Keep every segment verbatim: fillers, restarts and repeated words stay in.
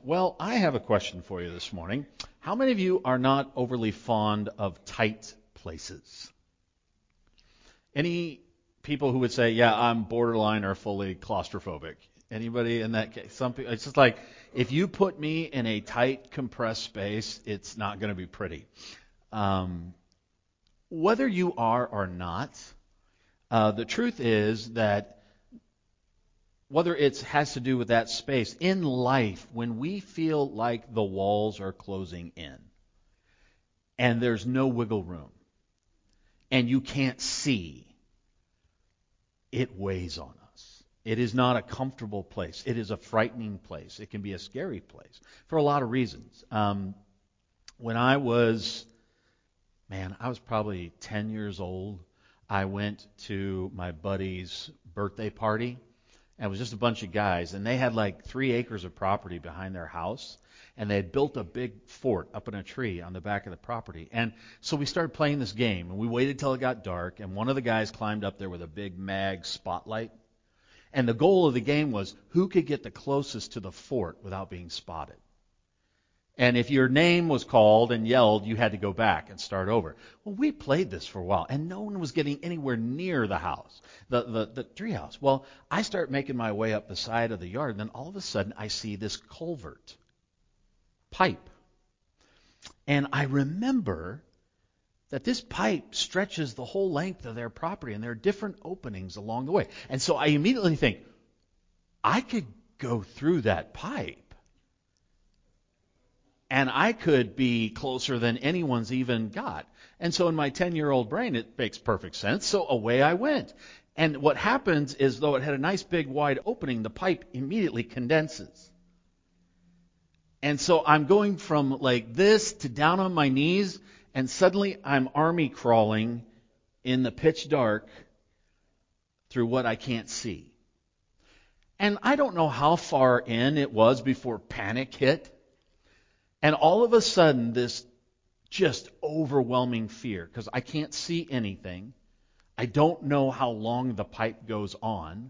Well, I have a question for you this morning. How many of you are not overly fond of tight places? Any people who would say, yeah, I'm borderline or fully claustrophobic? Anybody in that case? Some people, it's just like, if you put me in a tight, compressed space, it's not going to be pretty. Um, whether you are or not, uh, the truth is that whether it has to do with that space, in life, when we feel like the walls are closing in and there's no wiggle room and you can't see, it weighs on us. It is not a comfortable place. It is a frightening place. It can be a scary place for a lot of reasons. Um, when I was, man, I was probably ten years old, I went to my buddy's birthday party. And it was just a bunch of guys, and they had like three acres of property behind their house, and they had built a big fort up in a tree on the back of the property. And so we started playing this game, and we waited till it got dark, and one of the guys climbed up there with a big mag spotlight. And the goal of the game was who could get the closest to the fort without being spotted. And if your name was called and yelled, you had to go back and start over. Well, we played this for a while, and no one was getting anywhere near the house, the, the, the tree house. Well, I start making my way up the side of the yard, and then all of a sudden I see this culvert pipe. And I remember that this pipe stretches the whole length of their property, and there are different openings along the way. And so I immediately think, I could go through that pipe. And I could be closer than anyone's even got. And so in my ten-year-old brain, it makes perfect sense. So away I went. And what happens is, though it had a nice big wide opening, the pipe immediately condenses. And so I'm going from like this to down on my knees, and suddenly I'm army crawling in the pitch dark through what I can't see. And I don't know how far in it was before panic hit. And all of a sudden, this just overwhelming fear, because I can't see anything. I don't know how long the pipe goes on.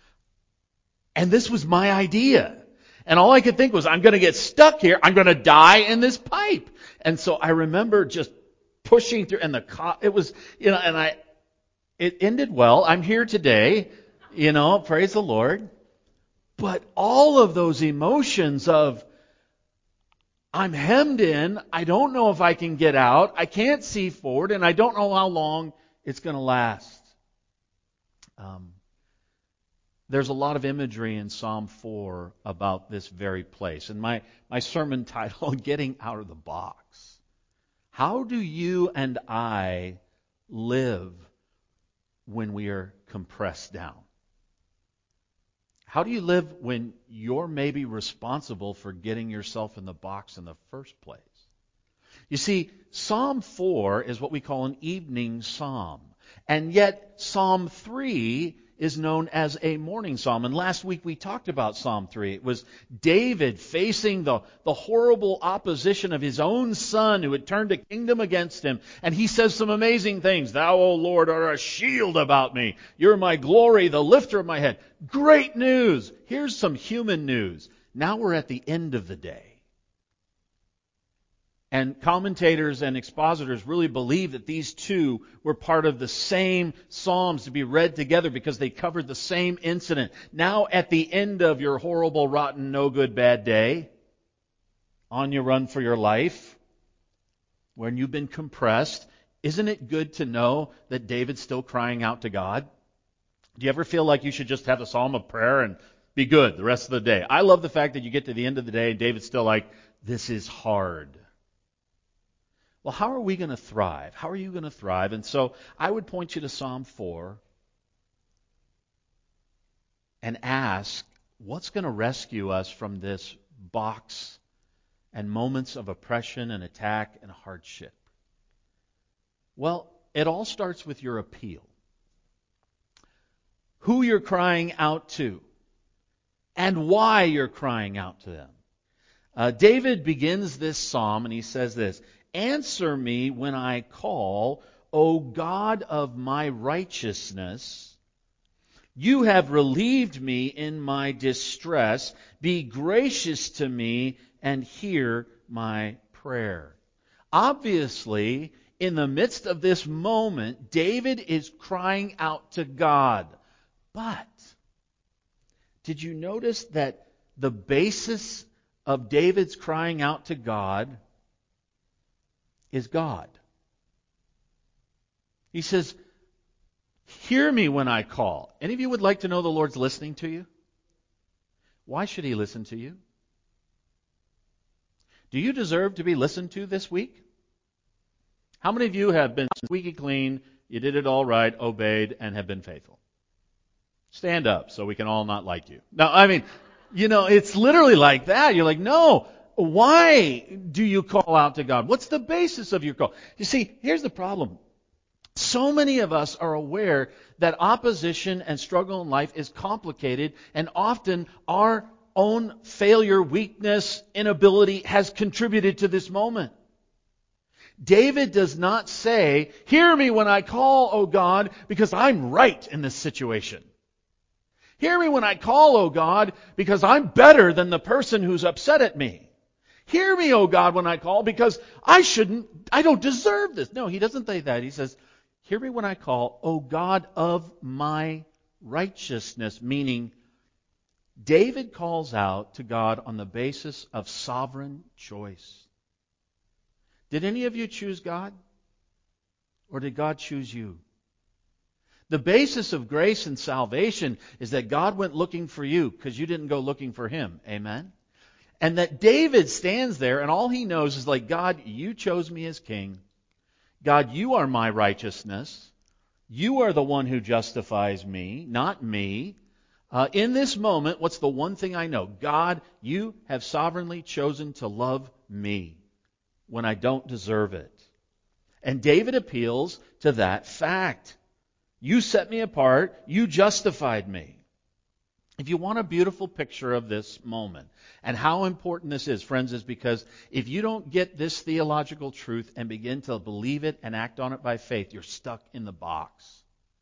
And this was my idea. And all I could think was, I'm going to get stuck here. I'm going to die in this pipe. And so I remember just pushing through, and the co- it was, you know, and I, it ended well. I'm here today, you know, praise the Lord. But all of those emotions of, I'm hemmed in, I don't know if I can get out, I can't see forward, and I don't know how long it's going to last. Um, there's a lot of imagery in Psalm four about this very place. And my, my sermon title, Getting Out of the Box. How do you and I live when we are compressed down? How do you live when you're maybe responsible for getting yourself in the box in the first place? You see, Psalm four is what we call an evening psalm. And yet, Psalm three is known as a morning psalm. And last week we talked about Psalm three. It was David facing the, the horrible opposition of his own son who had turned a kingdom against him. And he says some amazing things. Thou, O Lord, art a shield about me. You're my glory, the lifter of my head. Great news. Here's some human news. Now we're at the end of the day. And commentators and expositors really believe that these two were part of the same psalms to be read together because they covered the same incident. Now at the end of your horrible, rotten, no good, bad day, on your run for your life, when you've been compressed, isn't it good to know that David's still crying out to God? Do you ever feel like you should just have a psalm of prayer and be good the rest of the day? I love the fact that you get to the end of the day and David's still like, this is hard. Well, how are we going to thrive? How are you going to thrive? And so I would point you to Psalm four and ask, what's going to rescue us from this box and moments of oppression and attack and hardship? Well, it all starts with your appeal. Who you're crying out to and why you're crying out to them. Uh, David begins this psalm and he says this, answer me when I call, O God of my righteousness. You have relieved me in my distress. Be gracious to me and hear my prayer. Obviously, in the midst of this moment, David is crying out to God. But did you notice that the basis of David's crying out to God is God? He says, hear me when I call. Any of you would like to know the Lord's listening to you? Why should He listen to you? Do you deserve to be listened to this week? How many of you have been squeaky clean, you did it all right, obeyed, and have been faithful? Stand up so we can all not like you. Now, I mean, you know, it's literally like that. You're like, no, why do you call out to God? What's the basis of your call? You see, here's the problem. So many of us are aware that opposition and struggle in life is complicated, and often our own failure, weakness, inability has contributed to this moment. David does not say, hear me when I call, O God, because I'm right in this situation. Hear me when I call, O God, because I'm better than the person who's upset at me. Hear me, O God, when I call, because I shouldn't, I don't deserve this. No, he doesn't say that. He says, hear me when I call, O God of my righteousness, meaning David calls out to God on the basis of sovereign choice. Did any of you choose God? Or did God choose you? The basis of grace and salvation is that God went looking for you because you didn't go looking for Him. Amen? And that David stands there and all he knows is like, God, you chose me as king. God, you are my righteousness. You are the one who justifies me, not me. Uh, in this moment, what's the one thing I know? God, you have sovereignly chosen to love me when I don't deserve it. And David appeals to that fact. You set me apart. You justified me. If you want a beautiful picture of this moment and how important this is, friends, is because if you don't get this theological truth and begin to believe it and act on it by faith, you're stuck in the box.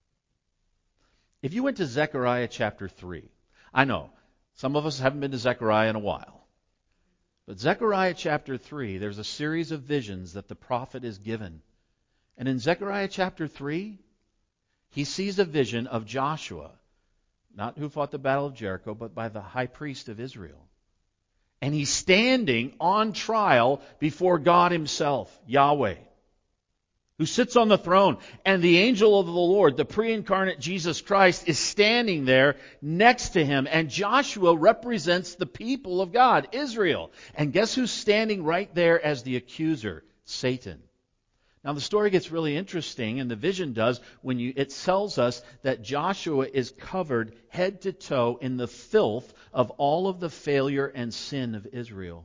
If you went to Zechariah chapter three, I know some of us haven't been to Zechariah in a while, but Zechariah chapter three, there's a series of visions that the prophet is given. And in Zechariah chapter three, he sees a vision of Joshua, not who fought the battle of Jericho, but by the high priest of Israel. And he's standing on trial before God Himself, Yahweh, who sits on the throne. And the angel of the Lord, the pre-incarnate Jesus Christ, is standing there next to him. And Joshua represents the people of God, Israel. And guess who's standing right there as the accuser? Satan. Now the story gets really interesting, and the vision does, when you, it tells us that Joshua is covered head to toe in the filth of all of the failure and sin of Israel.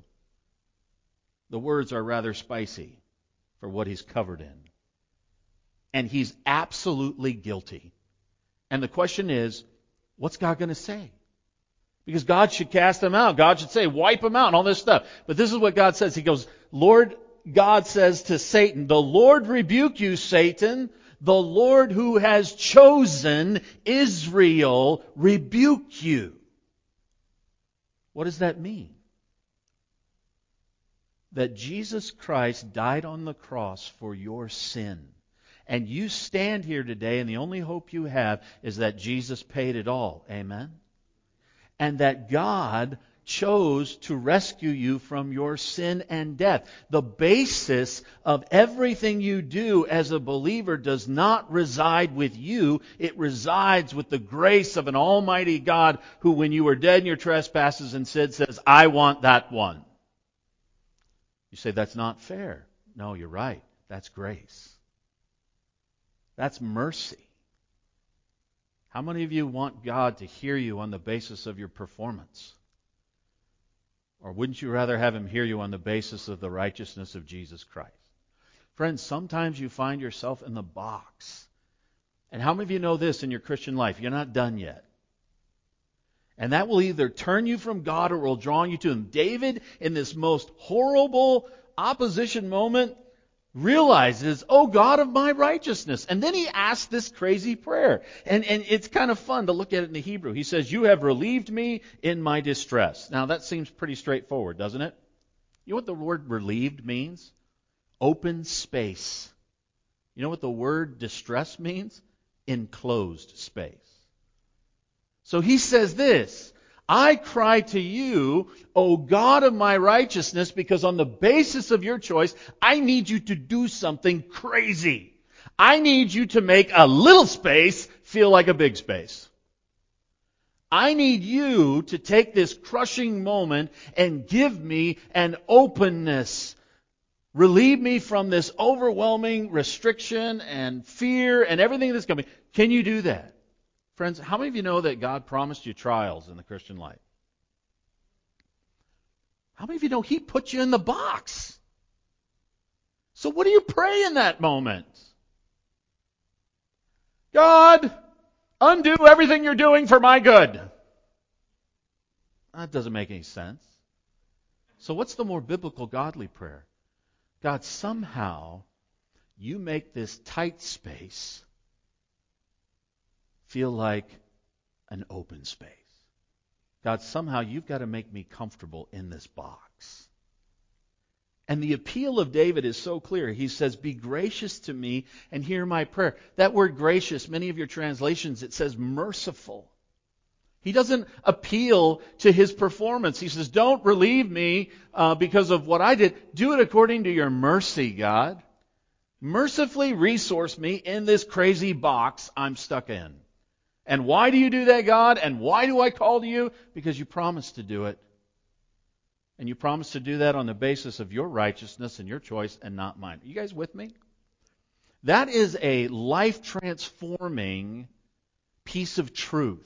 The words are rather spicy for what he's covered in. And he's absolutely guilty. And the question is, what's God going to say? Because God should cast him out. God should say, wipe him out and all this stuff. But this is what God says. He goes, Lord, God says to Satan, the Lord rebuke you, Satan. The Lord who has chosen Israel rebuke you. What does that mean? That Jesus Christ died on the cross for your sin. And you stand here today and the only hope you have is that Jesus paid it all. Amen? And that God chose to rescue you from your sin and death. The basis of everything you do as a believer does not reside with you. It resides with the grace of an almighty God who, when you were dead in your trespasses and sin, says, I want that one. You say, that's not fair. No, you're right. That's grace. That's mercy. How many of you want God to hear you on the basis of your performance? Or wouldn't you rather have Him hear you on the basis of the righteousness of Jesus Christ? Friends, sometimes you find yourself in the box. And how many of you know this in your Christian life? You're not done yet. And that will either turn you from God or will draw you to Him. David, in this most horrible opposition moment, realizes, oh God of my righteousness. And then he asks this crazy prayer. And, and it's kind of fun to look at it in the Hebrew. He says, you have relieved me in my distress. Now that seems pretty straightforward, doesn't it? You know what the word relieved means? Open space. You know what the word distress means? Enclosed space. So he says this, I cry to you, O God of my righteousness, because on the basis of your choice, I need you to do something crazy. I need you to make a little space feel like a big space. I need you to take this crushing moment and give me an openness. Relieve me from this overwhelming restriction and fear and everything that's coming. Can you do that? Friends, how many of you know that God promised you trials in the Christian life? How many of you know He put you in the box? So what do you pray in that moment? God, undo everything you're doing for my good. That doesn't make any sense. So what's the more biblical, godly prayer? God, somehow you make this tight space feel like an open space. God, somehow you've got to make me comfortable in this box. And the appeal of David is so clear. He says, be gracious to me and hear my prayer. That word gracious, many of your translations, it says merciful. He doesn't appeal to his performance. He says, don't relieve me uh, because of what I did. Do it according to your mercy, God. Mercifully resource me in this crazy box I'm stuck in. And why do you do that, God? And why do I call to you? Because you promised to do it. And you promised to do that on the basis of your righteousness and your choice and not mine. Are you guys with me? That is a life-transforming piece of truth.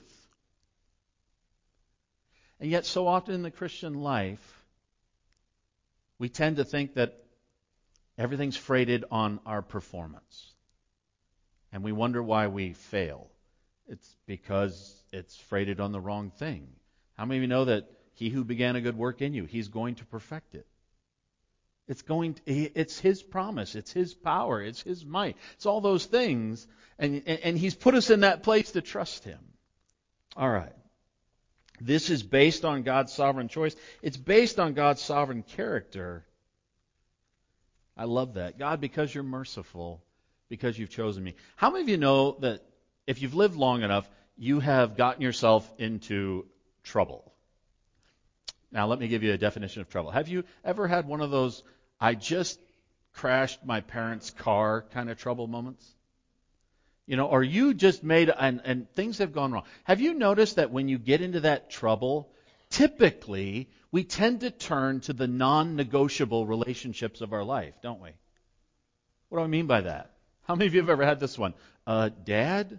And yet so often in the Christian life, we tend to think that everything's freighted on our performance. And we wonder why we fail. It's because it's freighted on the wrong thing. How many of you know that he who began a good work in you, he's going to perfect it? It's going to, it's his promise, it's his power, it's his might. It's all those things. And, and he's put us in that place to trust him. All right. This is based on God's sovereign choice. It's based on God's sovereign character. I love that. God, because you're merciful, because you've chosen me. How many of you know that if you've lived long enough, you have gotten yourself into trouble? Now, let me give you a definition of trouble. Have you ever had one of those, I just crashed my parents' car kind of trouble moments? You know, or you just made, and, and things have gone wrong. Have you noticed that when you get into that trouble, typically we tend to turn to the non-negotiable relationships of our life, don't we? What do I mean by that? How many of you have ever had this one? Uh, Dad?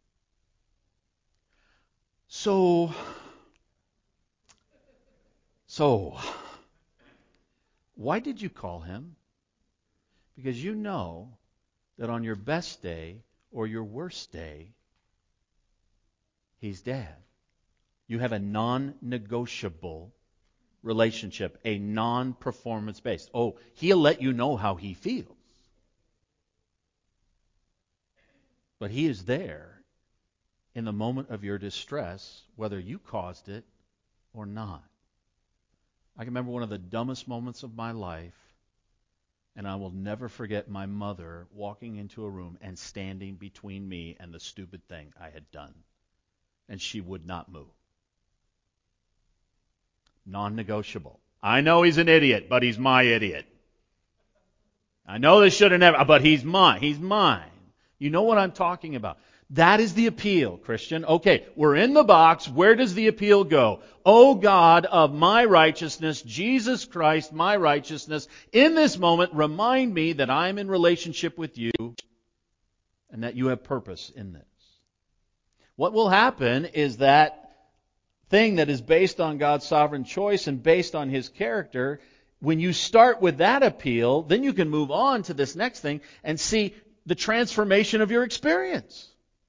So, so, why did you call him? Because you know that on your best day, or your worst day, he's Dad. You have a non-negotiable relationship, a non-performance based. Oh, he'll let you know how he feels. But he is there in the moment of your distress, whether you caused it or not. I can remember one of the dumbest moments of my life. And I will never forget my mother walking into a room and standing between me and the stupid thing I had done. And she would not move. Non-negotiable. I know he's an idiot, but he's my idiot. I know this should have never, but he's mine. He's mine. You know what I'm talking about. That is the appeal, Christian. Okay, we're in the box. Where does the appeal go? O God of my righteousness, Jesus Christ, my righteousness, in this moment, remind me that I'm in relationship with you and that you have purpose in this. What will happen is that thing that is based on God's sovereign choice and based on His character, when you start with that appeal, then you can move on to this next thing and see the transformation of your experience.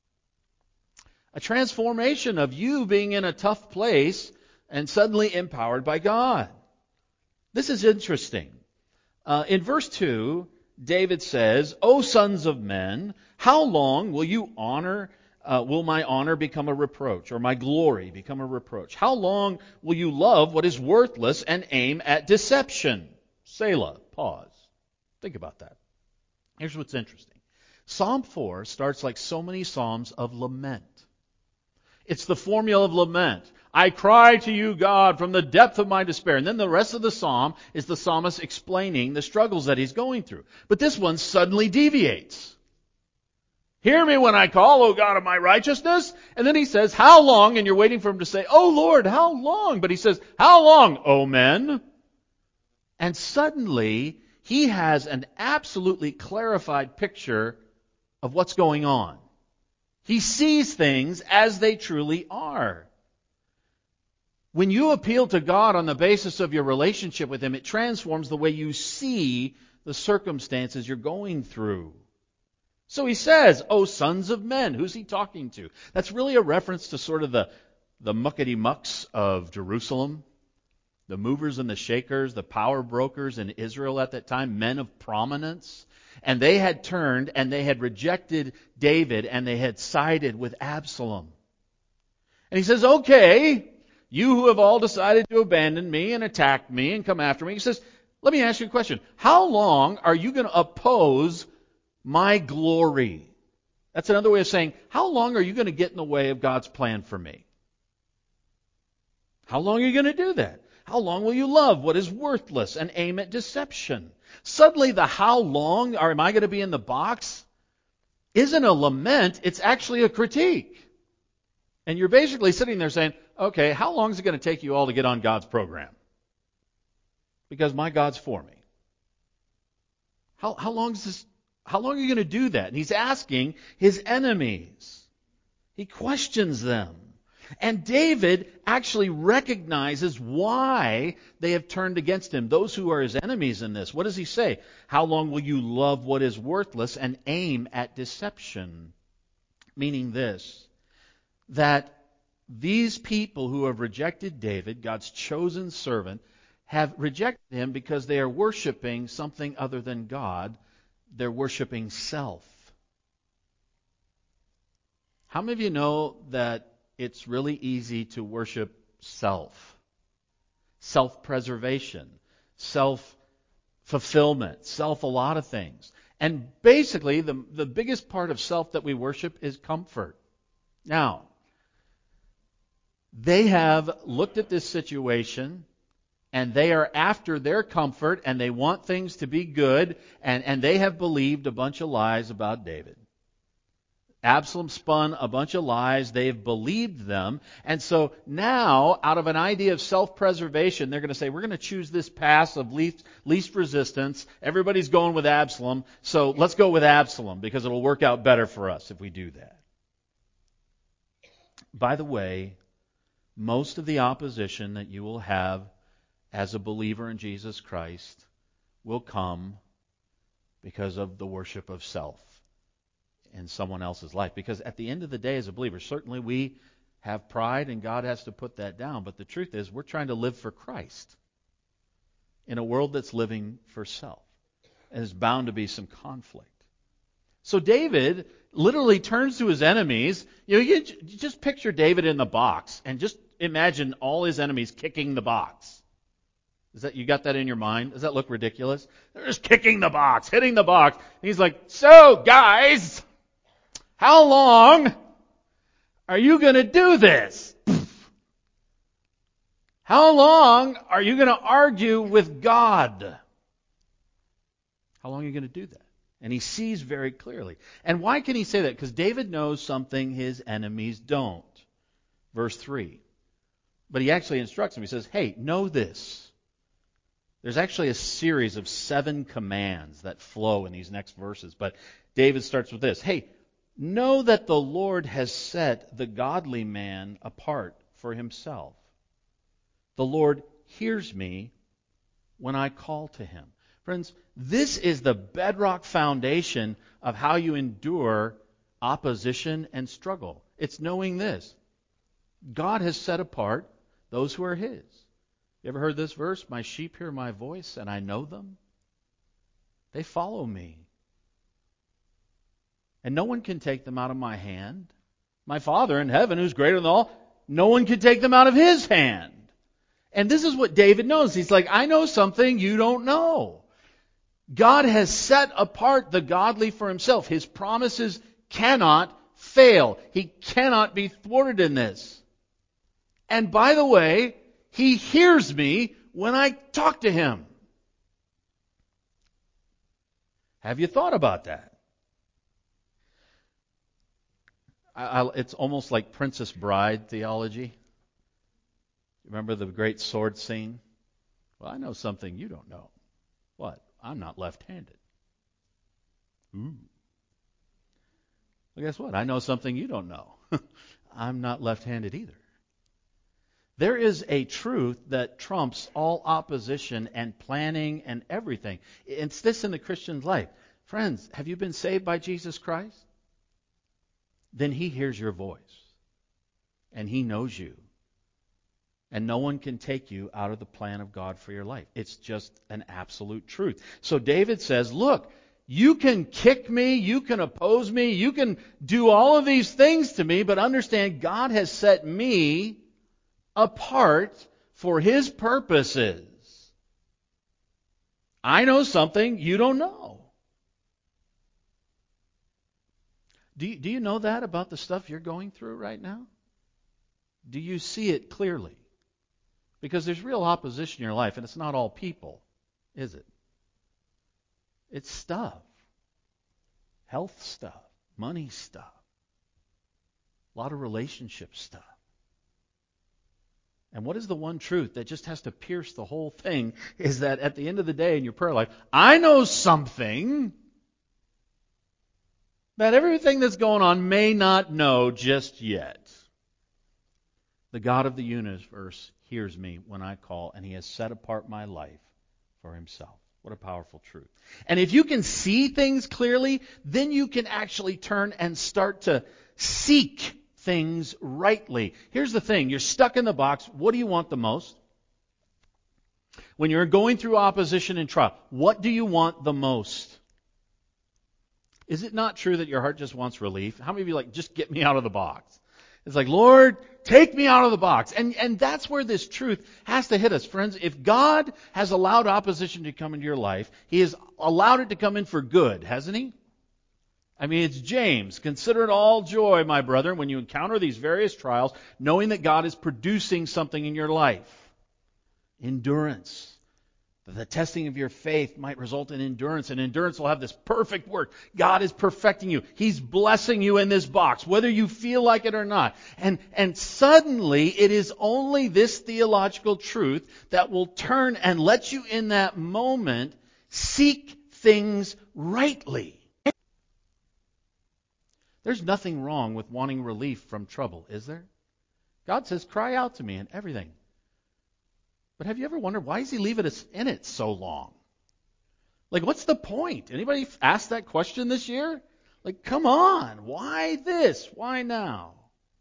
A transformation of you being in a tough place and suddenly empowered by God. This is interesting. Uh, in verse two, David says, O sons of men, how long will you honor, uh, will my honor become a reproach, or my glory become a reproach? How long will you love what is worthless and aim at deception? Selah, pause. Think about that. Here's what's interesting. Psalm four starts like so many psalms of lament. It's the formula of lament. I cry to you, God, from the depth of my despair. And then the rest of the psalm is the psalmist explaining the struggles that he's going through. But this one suddenly deviates. Hear me when I call, O God of my righteousness. And then he says, how long? And you're waiting for him to say, Oh Lord, how long? But he says, how long, O men? And suddenly he has an absolutely clarified picture of what's going on. He sees things as they truly are. When you appeal to God on the basis of your relationship with Him, it transforms the way you see the circumstances you're going through. So he says, O sons of men. Who's he talking to? That's really a reference to sort of the, the muckety-mucks of Jerusalem, the movers and the shakers, the power brokers in Israel at that time, men of prominence. And they had turned and they had rejected David and they had sided with Absalom. And he says, okay, you who have all decided to abandon me and attack me and come after me. He says, let me ask you a question. How long are you going to oppose my glory? That's another way of saying, how long are you going to get in the way of God's plan for me? How long are you going to do that? How long will you love what is worthless and aim at deception? Suddenly the how long, or am I going to be in the box, isn't a lament, it's actually a critique. And you're basically sitting there saying, okay, how long is it going to take you all to get on God's program? Because my God's for me. How, how long is this, how long are you going to do that? And he's asking his enemies. He questions them. And David actually recognizes why they have turned against him. Those who are his enemies in this. What does he say? How long will you love what is worthless and aim at deception? Meaning this, that these people who have rejected David, God's chosen servant, have rejected him because they are worshiping something other than God. They're worshiping self. How many of you know that it's really easy to worship self? Self-preservation, self-fulfillment, self a lot of things. And basically, the, the biggest part of self that we worship is comfort. Now, they have looked at this situation and they are after their comfort and they want things to be good, and, and they have believed a bunch of lies about David. Absalom spun a bunch of lies. They've believed them. And so now, out of an idea of self-preservation, they're going to say, we're going to choose this path of least, least resistance. Everybody's going with Absalom, so let's go with Absalom because it'll work out better for us if we do that. By the way, most of the opposition that you will have as a believer in Jesus Christ will come because of the worship of self in someone else's life. Because at the end of the day, as a believer, certainly we have pride and God has to put that down. But the truth is, we're trying to live for Christ in a world that's living for self. And there's bound to be some conflict. So David literally turns to his enemies. You know, you just picture David in the box and just imagine all his enemies kicking the box. Is that, you got that in your mind? Does that look ridiculous? They're just kicking the box, hitting the box. And he's like, so guys, how long are you going to do this? How long are you going to argue with God? How long are you going to do that? And he sees very clearly. And why can he say that? Because David knows something his enemies don't. Verse three. But he actually instructs them. He says, hey, know this. There's actually a series of seven commands that flow in these next verses. But David starts with this. Hey, know that the Lord has set the godly man apart for himself. The Lord hears me when I call to him. Friends, this is the bedrock foundation of how you endure opposition and struggle. It's knowing this. God has set apart those who are his. You ever heard this verse? My sheep hear my voice and I know them. They follow me. And no one can take them out of my hand. My Father in heaven, who's greater than all, no one can take them out of His hand. And this is what David knows. He's like, I know something you don't know. God has set apart the godly for Himself. His promises cannot fail. He cannot be thwarted in this. And by the way, He hears me when I talk to Him. Have you thought about that? I, I, it's almost like Princess Bride theology. Remember the great sword scene? Well, I know something you don't know. What? I'm not left-handed. Ooh. Well, guess what? I know something you don't know. I'm not left-handed either. There is a truth that trumps all opposition and planning and everything. It's this in the Christian life. Friends, have you been saved by Jesus Christ? Then He hears your voice. And He knows you. And no one can take you out of the plan of God for your life. It's just an absolute truth. So David says, look, you can kick me, you can oppose me, you can do all of these things to me, but understand God has set me apart for His purposes. I know something you don't know. Do you, do you know that about the stuff you're going through right now? Do you see it clearly? Because there's real opposition in your life, and it's not all people, is it? It's stuff. Health stuff. Money stuff. A lot of relationship stuff. And what is the one truth that just has to pierce the whole thing is that at the end of the day in your prayer life, I know something that everything that's going on may not know just yet. The God of the universe hears me when I call, and He has set apart my life for Himself. What a powerful truth. And if you can see things clearly, then you can actually turn and start to seek things rightly. Here's the thing. You're stuck in the box. What do you want the most? When you're going through opposition and trial, what do you want the most? Is it not true that your heart just wants relief? How many of you like, just get me out of the box? It's like, Lord, take me out of the box. And and that's where this truth has to hit us. Friends, if God has allowed opposition to come into your life, He has allowed it to come in for good, hasn't He? I mean, it's James. Consider it all joy, my brother, when you encounter these various trials, knowing that God is producing something in your life. Endurance. That the testing of your faith might result in endurance, and endurance will have this perfect work. God is perfecting you. He's blessing you in this box, whether you feel like it or not. And, and suddenly, it is only this theological truth that will turn and let you in that moment seek things rightly. There's nothing wrong with wanting relief from trouble, is there? God says, cry out to me in everything. But have you ever wondered, why is He leaving us in it so long? Like, what's the point? Anybody asked that question this year? Like, come on, why this? Why now?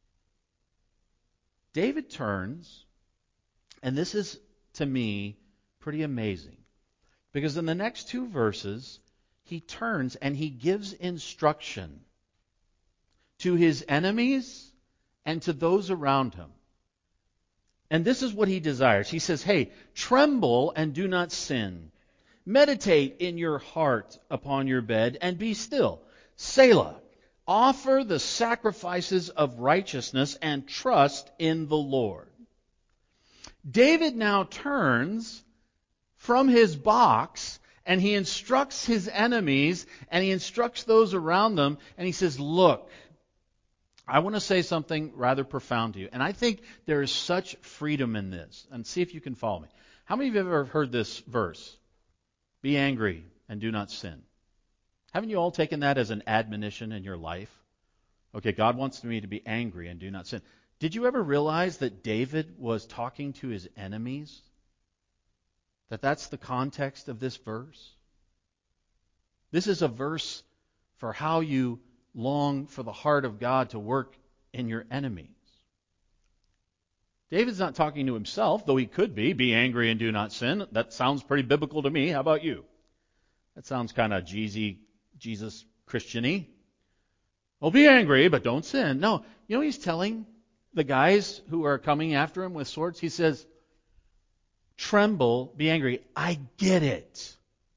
David turns, and this is, to me, pretty amazing. Because in the next two verses, he turns and he gives instruction to his enemies and to those around him. And this is what he desires. He says, hey, tremble and do not sin. Meditate in your heart upon your bed and be still. Selah. Offer the sacrifices of righteousness and trust in the Lord. David now turns from his box and he instructs his enemies and he instructs those around them and he says, look, I want to say something rather profound to you. And I think there is such freedom in this. And see if you can follow me. How many of you have ever heard this verse? Be angry and do not sin. Haven't you all taken that as an admonition in your life? Okay, God wants me to be angry and do not sin. Did you ever realize that David was talking to his enemies? That that's the context of this verse? This is a verse for how you long for the heart of God to work in your enemies. David's not talking to himself, though he could be. Be angry and do not sin. That sounds pretty biblical to me. How about you? That sounds kind of Jeezy, Jesus Christian-y. Well, be angry, but don't sin. No, you know what he's telling the guys who are coming after him with swords? He says, tremble, be angry. I get it.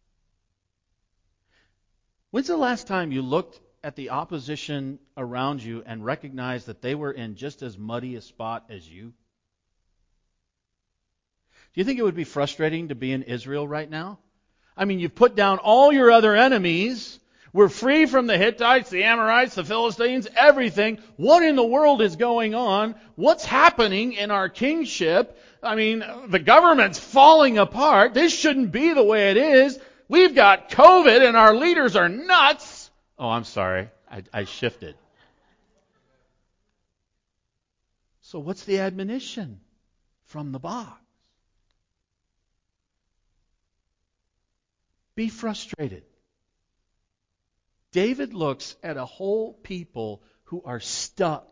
When's the last time you looked at the opposition around you and recognized that they were in just as muddy a spot as you? Do you think it would be frustrating to be in Israel right now? I mean, you've put down all your other enemies. We're free from the Hittites, the Amorites, the Philistines, everything. What in the world is going on? What's happening in our kingship? I mean, the government's falling apart. This shouldn't be the way it is. We've got COVID and our leaders are nuts. Oh, I'm sorry. I, I shifted. So what's the admonition from the box? Be frustrated. David looks at a whole people who are stuck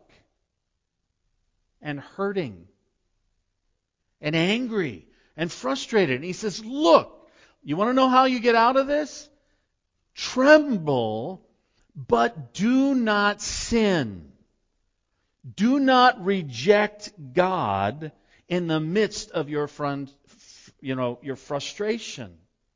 and hurting and angry and frustrated. And he says, look, you want to know how you get out of this? Tremble, but do not sin. Do not reject God in the midst of your front, you know, your frustration.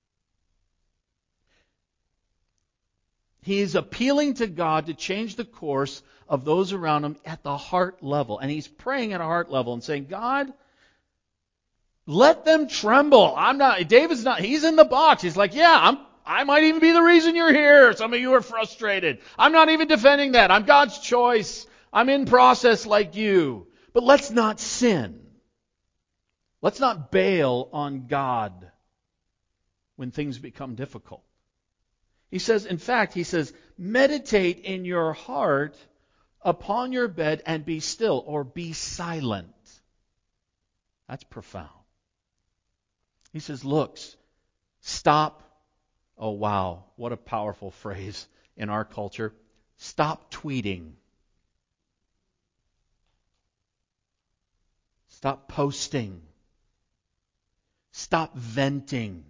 He is appealing to God to change the course of those around him at the heart level. And he's praying at a heart level and saying, God, let them tremble. I'm not, David's not, he's in the box. He's like, yeah, I'm, I might even be the reason you're here. Some of you are frustrated. I'm not even defending that. I'm God's choice. I'm in process like you. But let's not sin. Let's not bail on God when things become difficult. He says, in fact, he says, meditate in your heart upon your bed and be still, or be silent. That's profound. He says, look, stop. Oh, wow. What a powerful phrase in our culture. Stop tweeting. Stop posting. Stop venting.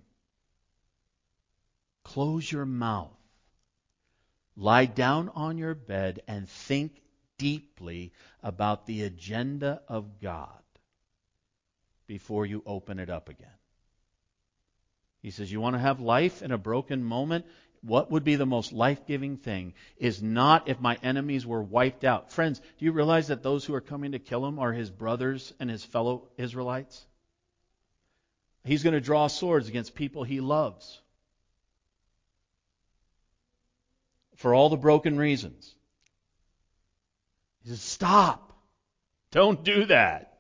Close your mouth. Lie down on your bed and think deeply about the agenda of God before you open it up again. He says, you want to have life in a broken moment? What would be the most life-giving thing is not if my enemies were wiped out. Friends, do you realize that those who are coming to kill him are his brothers and his fellow Israelites? He's going to draw swords against people he loves. For all the broken reasons. He says, stop. Don't do that.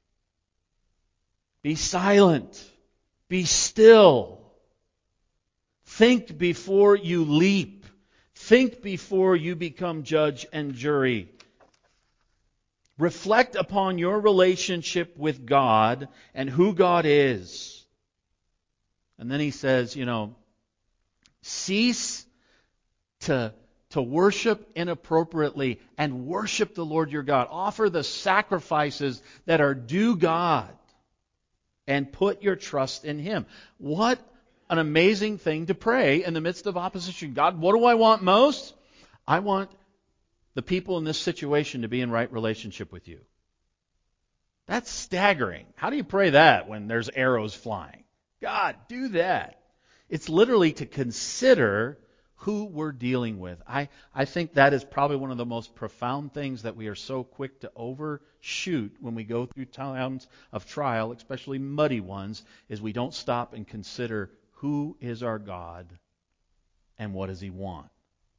Be silent. Be still. Think before you leap. Think before you become judge and jury. Reflect upon your relationship with God and who God is. And then he says, you know, cease to, to worship inappropriately and worship the Lord your God. Offer the sacrifices that are due God and put your trust in Him. What an amazing thing to pray in the midst of opposition. God, what do I want most? I want the people in this situation to be in right relationship with you. That's staggering. How do you pray that when there's arrows flying? God, do that. It's literally to consider who we're dealing with. I, I think that is probably one of the most profound things that we are so quick to overshoot when we go through times of trial, especially muddy ones, is we don't stop and consider who is our God and what does He want.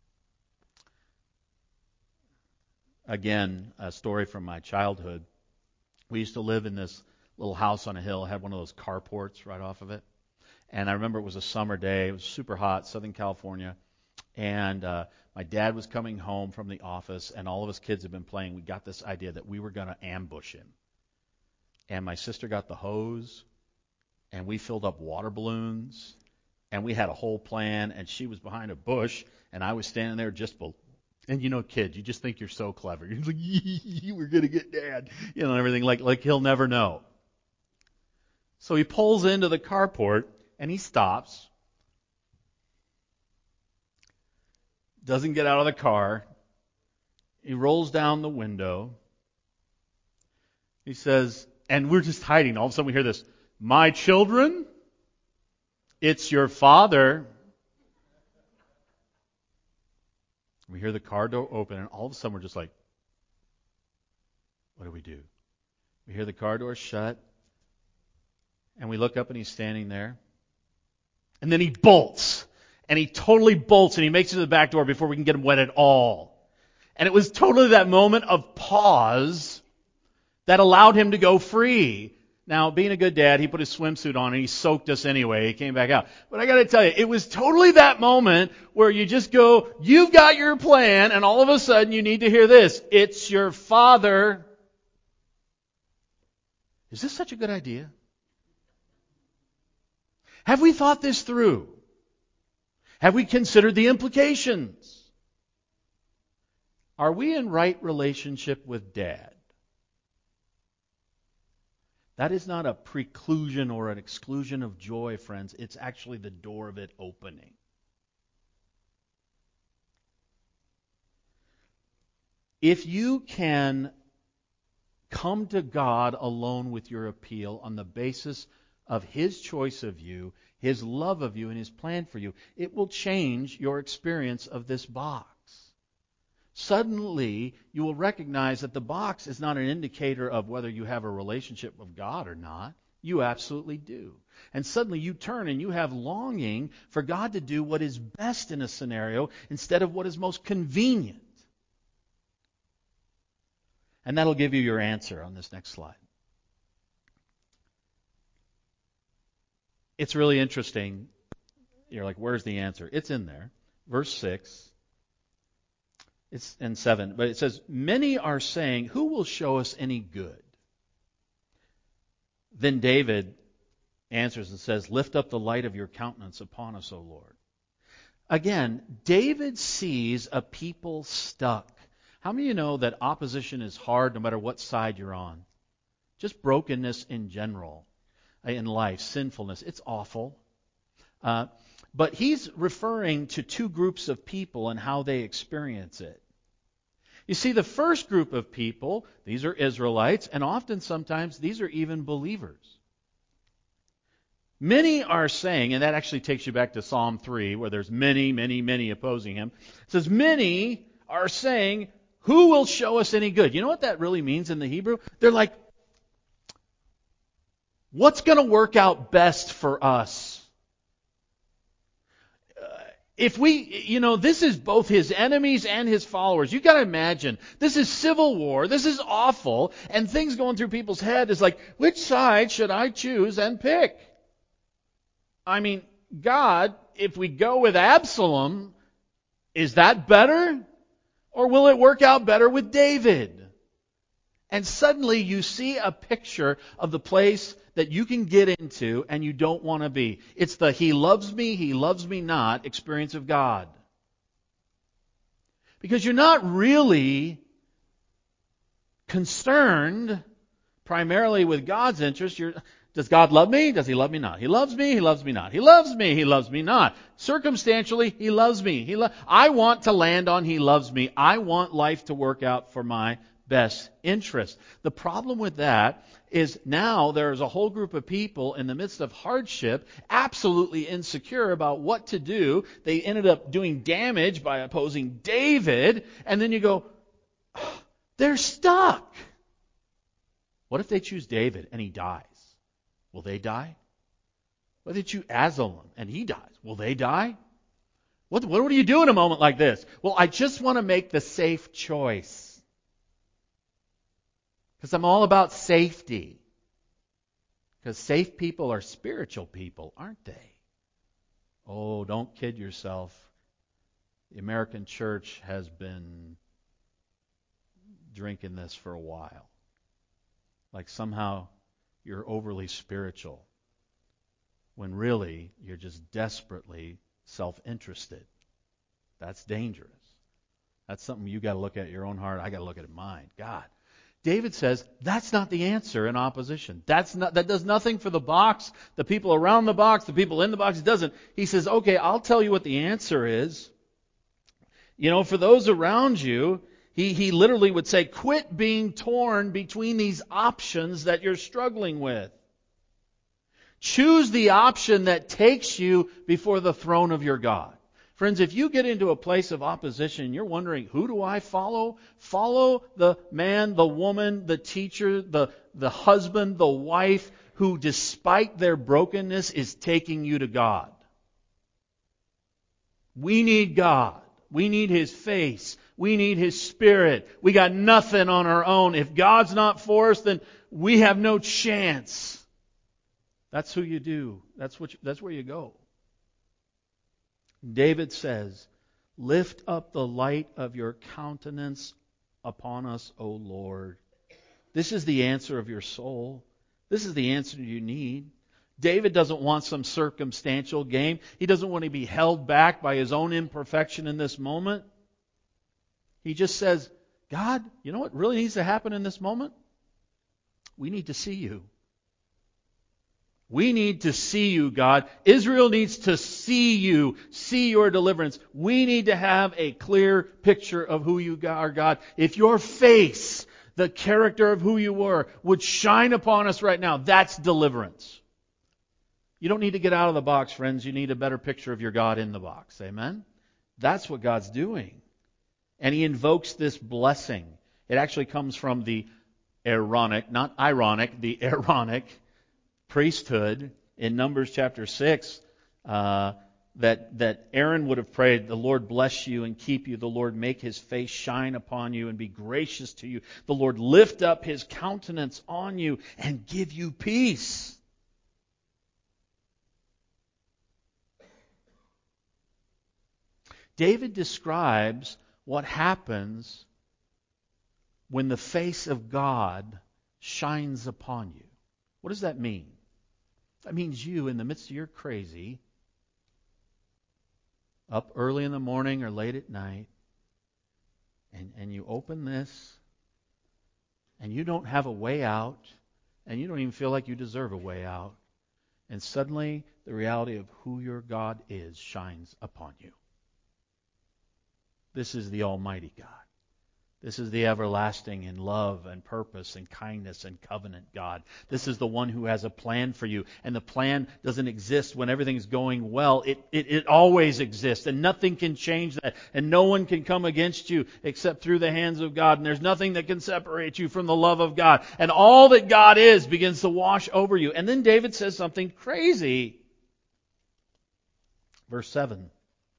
Again, a story from my childhood. We used to live in this little house on a hill, had one of those carports right off of it. And I remember it was a summer day. It was super hot, Southern California. And uh, my dad was coming home from the office, and all of us kids had been playing. We got this idea that we were going to ambush him. And my sister got the hose, and we filled up water balloons, and we had a whole plan, and she was behind a bush, and I was standing there just below. And you know, kids, you just think you're so clever. You're like, yee, we're going to get Dad, you know, and everything, like, like he'll never know. So he pulls into the carport, and he stops. doesn't get out of the car. He rolls down the window. He says, and we're just hiding. All of a sudden we hear this, "My children, it's your father." We hear the car door open, and all of a sudden we're just like, what do we do? We hear the car door shut, and we look up and he's standing there. And then he bolts. And he totally bolts, and he makes it to the back door before we can get him wet at all. And it was totally that moment of pause that allowed him to go free. Now, being a good dad, he put his swimsuit on and he soaked us anyway. He came back out. But I got to tell you, it was totally that moment where you just go, you've got your plan, and all of a sudden you need to hear this. It's your father. Is this such a good idea? Have we thought this through? Have we considered the implications? Are we in right relationship with Dad? That is not a preclusion or an exclusion of joy, friends. It's actually the door of it opening. If you can come to God alone with your appeal on the basis of His choice of you, His love of you, and His plan for you, it will change your experience of this box. Suddenly, you will recognize that the box is not an indicator of whether you have a relationship with God or not. You absolutely do. And suddenly you turn and you have longing for God to do what is best in a scenario instead of what is most convenient. And that'll give you your answer on this next slide. It's really interesting. You're like, where's the answer? It's in there. Verse six. It's in seven. But it says, many are saying, who will show us any good? Then David answers and says, lift up the light of your countenance upon us, O Lord. Again, David sees a people stuck. How many of you know that opposition is hard no matter what side you're on? Just brokenness in general. In life, sinfulness, it's awful. Uh, but he's referring to two groups of people and how they experience it. You see, the first group of people, these are Israelites, and often sometimes these are even believers. Many are saying, and that actually takes you back to Psalm three, where there's many, many, many opposing him. It says, many are saying, who will show us any good? You know what that really means in the Hebrew? They're like, what's going to work out best for us? Uh, if we, you know, this is both his enemies and his followers. You've got to imagine, this is civil war, this is awful, and things going through people's head is like, which side should I choose and pick? I mean, God, if we go with Absalom, is that better? Or will it work out better with David? And suddenly you see a picture of the place that you can get into and you don't want to be. It's the he loves me, he loves me not experience of God. Because you're not really concerned primarily with God's interest. You're, does God love me? Does He love me not? He loves me, He loves me not. He loves me, He loves me not. Circumstantially, He loves me. He lo- I want to land on He loves me. I want life to work out for my best interest. The problem with that is now there's a whole group of people in the midst of hardship absolutely insecure about what to do. They ended up doing damage by opposing David, and then you go, oh, they're stuck. What if they choose David and he dies? Will they die? What if they choose Absalom and he dies? Will they die? What, what do you do in a moment like this? Well, I just want to make the safe choice. Because I'm all about safety. Because safe people are spiritual people, aren't they? Oh, don't kid yourself. The American church has been drinking this for a while. Like somehow you're overly spiritual. When really you're just desperately self-interested. That's dangerous. That's something you got to look at your own heart. I got to look at mine. God. David says that's not the answer in opposition. That's not, that does nothing for the box, the people around the box, the people in the box. It doesn't. He says, okay, I'll tell you what the answer is. You know, for those around you, he, he literally would say, quit being torn between these options that you're struggling with. Choose the option that takes you before the throne of your God. Friends, if you get into a place of opposition and you're wondering, who do I follow? Follow the man, the woman, the teacher, the, the husband, the wife, who despite their brokenness is taking you to God. We need God. We need His face. We need His Spirit. We got nothing on our own. If God's not for us, then we have no chance. That's who you do. That's what. You, that's where you go. David says, lift up the light of your countenance upon us, O Lord. This is the answer of your soul. This is the answer you need. David doesn't want some circumstantial gain. He doesn't want to be held back by his own imperfection in this moment. He just says, God, you know what really needs to happen in this moment? We need to see you. We need to see you, God. Israel needs to see you, see your deliverance. We need to have a clear picture of who you are, God. If your face, the character of who you were, would shine upon us right now, that's deliverance. You don't need to get out of the box, friends. You need a better picture of your God in the box. Amen? That's what God's doing. And He invokes this blessing. It actually comes from the Aaronic, not ironic, the Aaronic priesthood in Numbers chapter six, uh, that, that Aaron would have prayed, the Lord bless you and keep you. The Lord make His face shine upon you and be gracious to you. The Lord lift up His countenance on you and give you peace. David describes what happens when the face of God shines upon you. What does that mean? That means you, in the midst of your crazy, up early in the morning or late at night, and, and you open this, and you don't have a way out, and you don't even feel like you deserve a way out, and suddenly the reality of who your God is shines upon you. This is the Almighty God. This is the everlasting in love and purpose and kindness and covenant God. This is the one who has a plan for you. And the plan doesn't exist when everything's going well. It, it, it always exists. And nothing can change that. And no one can come against you except through the hands of God. And there's nothing that can separate you from the love of God. And all that God is begins to wash over you. And then David says something crazy. Verse seven.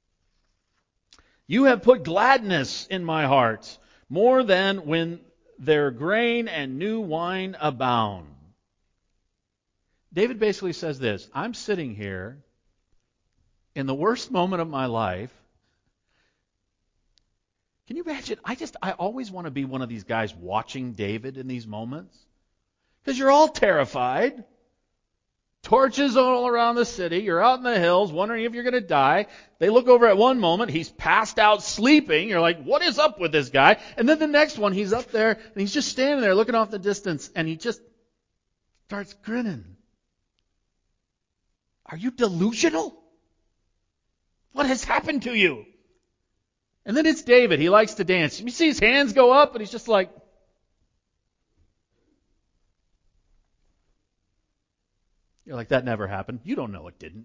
You have put gladness in my heart, more than when their grain and new wine abound. David basically says this, I'm sitting here in the worst moment of my life. Can you imagine? I just, I always want to be one of these guys watching David in these moments. Because you're all terrified. Torches all around the city. You're out in the hills wondering if you're going to die. They look over at one moment. He's passed out sleeping. You're like, what is up with this guy? And then the next one, he's up there and he's just standing there looking off the distance and he just starts grinning. Are you delusional? What has happened to you? And then it's David. He likes to dance. You see his hands go up and he's just like, you're like, that never happened. You don't know it didn't.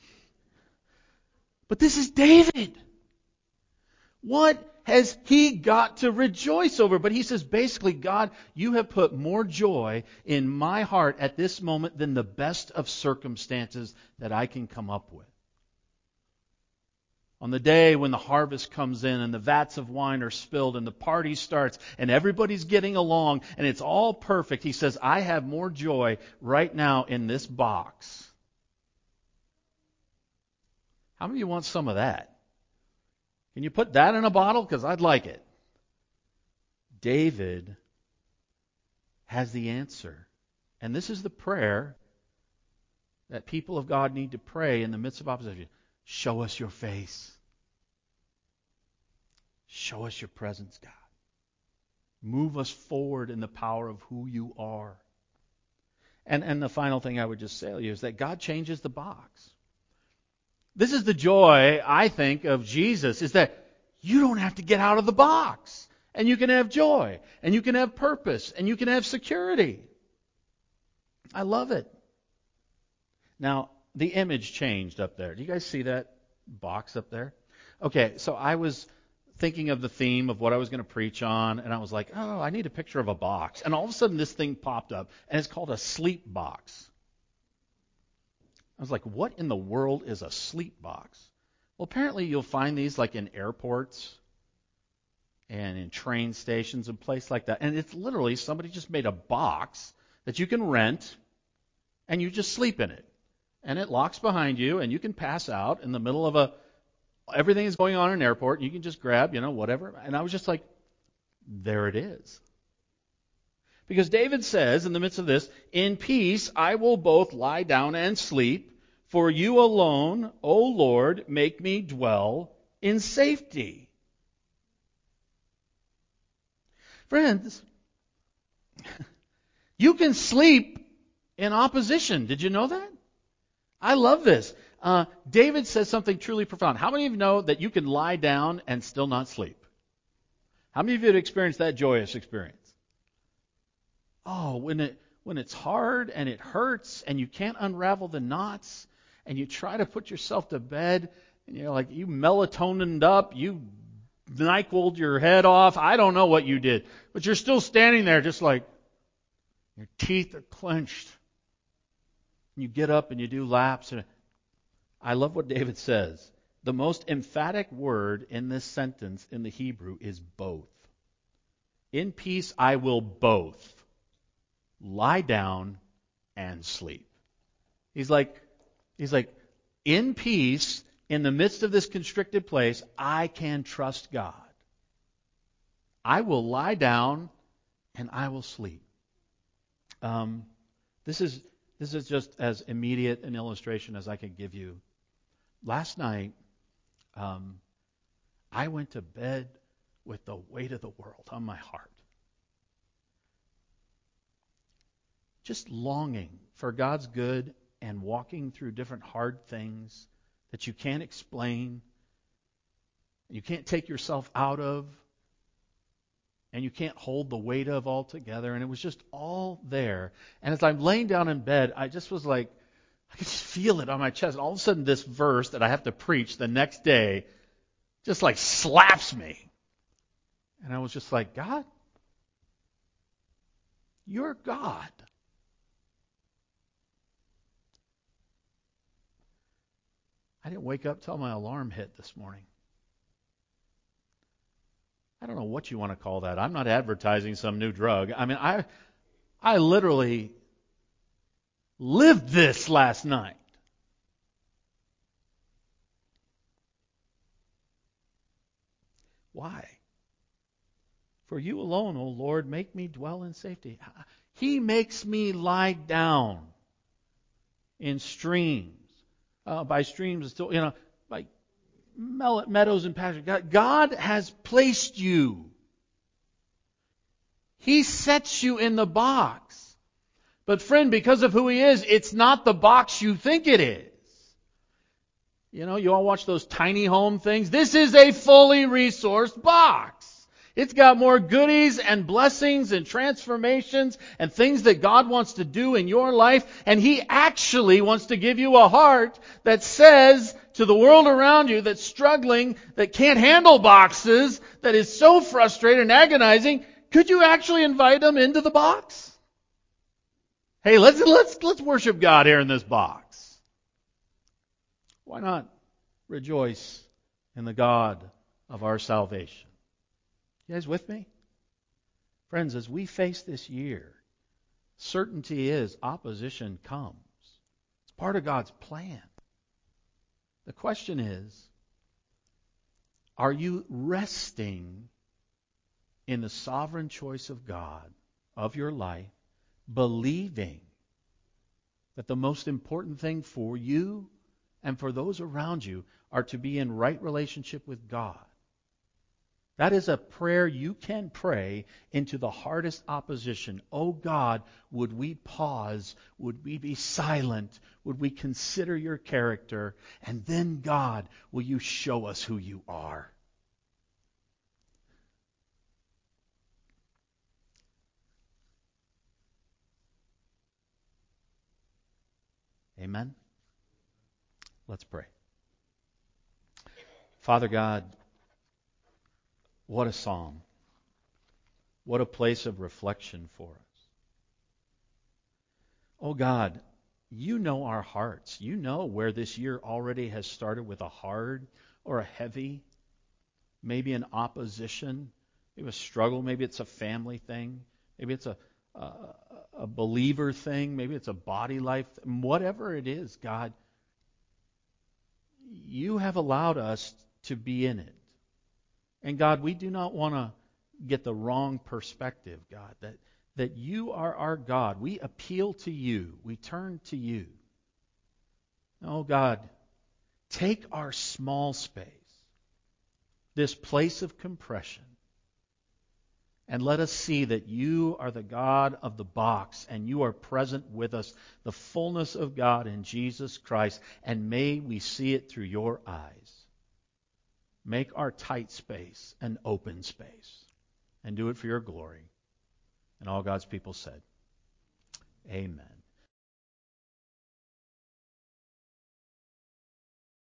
But this is David. What has he got to rejoice over? But he says, basically, God, you have put more joy in my heart at this moment than the best of circumstances that I can come up with. On the day when the harvest comes in and the vats of wine are spilled and the party starts and everybody's getting along and it's all perfect, he says, I have more joy right now in this box. How many of you want some of that? Can you put that in a bottle? Because I'd like it. David has the answer. And this is the prayer that people of God need to pray in the midst of opposition. Show us your face. Show us your presence, God. Move us forward in the power of who you are. And, and the final thing I would just say to you is that God changes the box. This is the joy, I think, of Jesus, is that you don't have to get out of the box. And you can have joy, and you can have purpose, and you can have security. I love it. Now, the image changed up there. Do you guys see that box up there? Okay, so I was thinking of the theme of what I was going to preach on, and I was like, oh, I need a picture of a box. And all of a sudden this thing popped up, and it's called a sleep box. I was like, what in the world is a sleep box? Well, apparently you'll find these like in airports and in train stations and places like that. And it's literally somebody just made a box that you can rent, and you just sleep in it. And it locks behind you, and you can pass out in the middle of a, everything is going on in an airport, and you can just grab, you know, whatever. And I was just like, there it is. Because David says in the midst of this, in peace I will both lie down and sleep, for you alone, O Lord, make me dwell in safety. Friends, you can sleep in opposition. Did you know that? I love this. Uh, David says something truly profound. How many of you know that you can lie down and still not sleep? How many of you have experienced that joyous experience? Oh, when it when it's hard and it hurts and you can't unravel the knots and you try to put yourself to bed and you're like, you melatonined up, you NyQuil'd your head off, I don't know what you did. But you're still standing there just like, your teeth are clenched. You get up and you do laps. And I love what David says. The most emphatic word in this sentence in the Hebrew is both. In peace I will both lie down and sleep. He's like, he's like, in peace, in the midst of this constricted place, I can trust God. I will lie down and I will sleep. Um, this is this is just as immediate an illustration as I can give you. Last night, um, I went to bed with the weight of the world on my heart. Just longing for God's good and walking through different hard things that you can't explain, you can't take yourself out of, and you can't hold the weight of altogether. And it was just all there. And as I'm laying down in bed, I just was like, I could just feel it on my chest. And all of a sudden, this verse that I have to preach the next day just like slaps me. And I was just like, God, you're God. I didn't wake up till my alarm hit this morning. I don't know what you want to call that. I'm not advertising some new drug. I mean, I I literally lived this last night. Why? For you alone, O Lord, make me dwell in safety. He makes me lie down in streams. Uh, by streams, still, you know, by meadows and pastures. God, God has placed you. He sets you in the box. But friend, because of who He is, it's not the box you think it is. You know, you all watch those tiny home things. This is a fully resourced box. It's got more goodies and blessings and transformations and things that God wants to do in your life. And He actually wants to give you a heart that says to the world around you that's struggling, that can't handle boxes, that is so frustrated and agonizing, could you actually invite them into the box? Hey, let's let's let's worship God here in this box. Why not rejoice in the God of our salvation? You guys with me? Friends, as we face this year, certainty is opposition comes. It's part of God's plan. The question is, are you resting in the sovereign choice of God of your life, believing that the most important thing for you and for those around you are to be in right relationship with God? That is a prayer you can pray into the hardest opposition. Oh God, would we pause? Would we be silent? Would we consider your character? And then God, will you show us who you are? Amen? Let's pray. Father God, what a psalm. What a place of reflection for us. Oh God, you know our hearts. You know where this year already has started with a hard or a heavy, maybe an opposition, maybe a struggle, maybe it's a family thing, maybe it's a, a, a believer thing, maybe it's a body life, whatever it is, God, you have allowed us to be in it. And God, we do not want to get the wrong perspective, God, that, that you are our God. We appeal to you. We turn to you. Oh, God, take our small space, this place of compression, and let us see that you are the God of the box and you are present with us, the fullness of God in Jesus Christ, and may we see it through your eyes. Make our tight space an open space, and do it for your glory. And all God's people said, Amen.